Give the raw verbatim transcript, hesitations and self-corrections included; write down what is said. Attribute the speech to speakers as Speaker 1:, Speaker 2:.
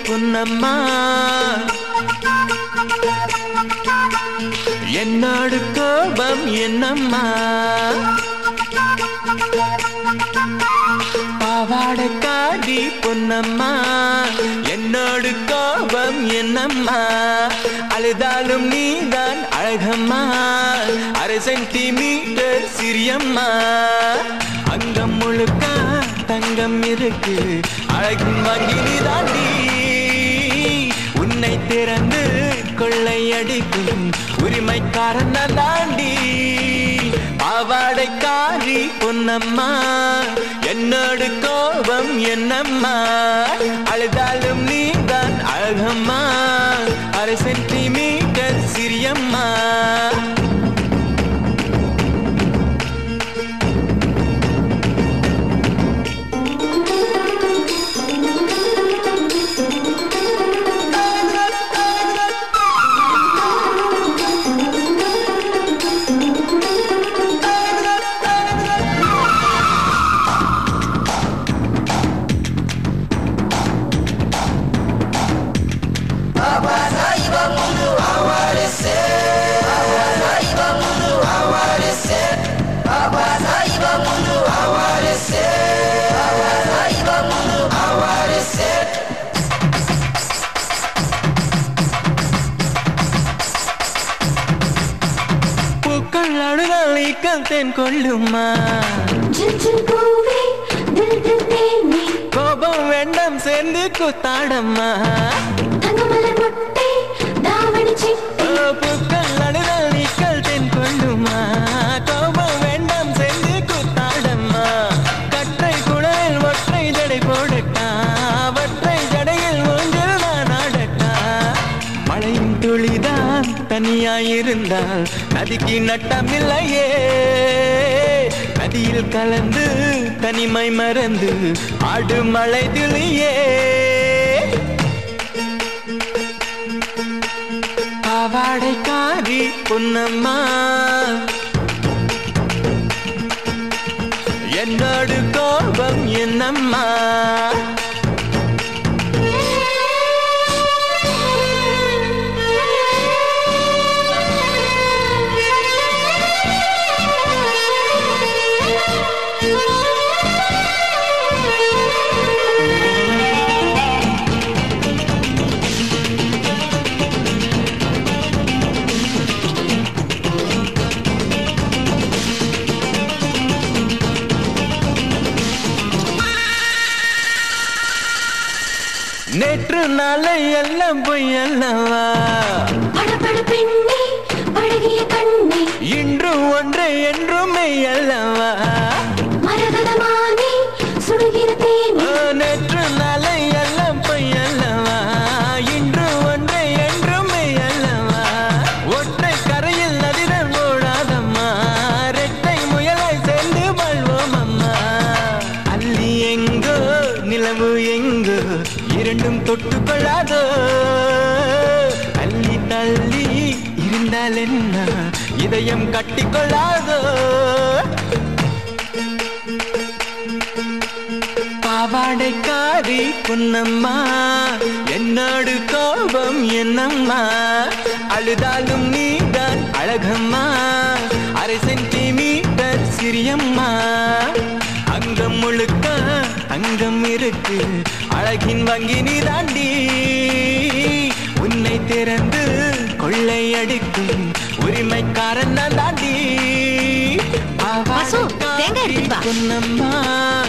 Speaker 1: பொன்னம்மா என்னோடு கோபம் என்னம்மா பாவாடைக்காரி பொன்னம்மா என்னோடு கோபம் என்னம்மா அழுதாலும் நீதான் அழகம்மா அரை சென்டிமீட்டர் சிறியம்மா அங்கம் முழுக்க தங்கம் இருக்கு அழகின் வங்கினி தாண்டி உன்னை திறந்து கொள்ளையடிக்கும் உரிமைக்காரன் தாண்டி பாவாடைக்காரி பொன்னம்மா என்னோடு கோபம் என்னம்மா அழுதாலும் நீதான் அழகம்மா அரை சென்டிமீட்டர் சிறியம்மா பூக்கள் அழுதால் நீக்கம் தேன் கொள்ளுமா கோபம் வேண்டாம் சேர்ந்து கூத்தாடம்மா பூக்கள் அழுதால் நீக்கல் தேன் கொள்ளுமா கோபம் வேண்டாம் சேர்ந்து கூத்தாடம்மா கற்றை குழல் ஒற்றை ஜடை போடட்டா ஒற்றை ஜடையில் ஊஞ்சல் நான் ஆடட்டா மழையின் துளிதான் தனியாயிருந்தால் நதிக்கு நட்டமில்லையே நதியில் கலந்து தனிமை மறந்து ஆடு மழை துளியே பாவாடைக்காரி பொன்னம்மா என்னோடு கோபம் என்னம்மா நேற்று நாளை எல்லாம் பொய் அல்லவா இன்றும் ஒன்று என்றுமே அல்லவா நேற்று நாளை எல்லாம் பொய் அல்லவா இன்று ஒன்று என்றுமே அல்லவா ஒற்றை கரையில் நதிகள் ஓடாதம்மா ரெட்டை முயலாய் சேர்ந்து வாழ்வோம் அம்மா அள்ளி எங்கோ நிலவு எங்கோ இரண்டும் தொட்டு கொள்ளாதோ அள்ளி தள்ளி இருந்தால் என்ன இதயம் கட்டிக்கொள்ளாதோ பாவாடைக்காரி பொன்னம்மா என்னோடு கோபம் என்னம்மா அழுதாலும் நீதான் அழகம்மா அரை சென்டிமீட்டர் சிறியம்மா அங்கம் முழுக்க அங்கம் இருக்கு அழகின் வங்கினி தாண்டி உன்னை திறந்து கொள்ளையடிக்கும் உரிமைக்காரன் தாண்டி பொன்னம்மா